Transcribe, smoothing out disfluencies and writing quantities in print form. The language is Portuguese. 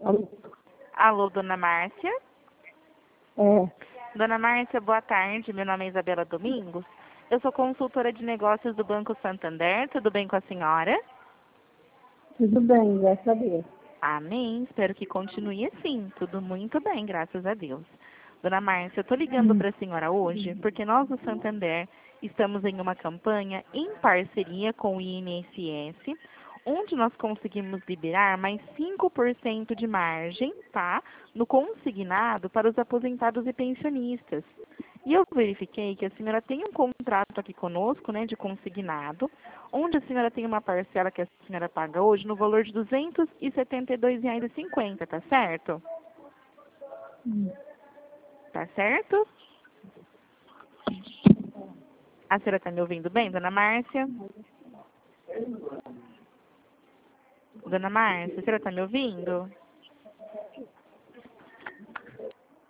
Alô? Alô, dona Márcia? É, Dona Márcia, boa tarde. Meu nome é Isabela Domingos. Eu sou consultora de negócios do Banco Santander. Tudo bem com a senhora? tudo bem, graças a Deus. Amém. Espero que continue assim. Tudo muito bem, graças a Deus. Dona Márcia, eu estou ligando para a senhora hoje porque nós do Santander estamos em uma campanha em parceria com o INSS, onde nós conseguimos liberar mais 5% de margem, tá? No consignado para os aposentados e pensionistas. E eu verifiquei que a senhora tem um contrato aqui conosco, né, de consignado, onde a senhora tem uma parcela que a senhora paga hoje no valor de R$ 272,50, tá certo? Tá certo? A senhora está me ouvindo bem, dona Márcia? Dona Márcia, a senhora está me ouvindo?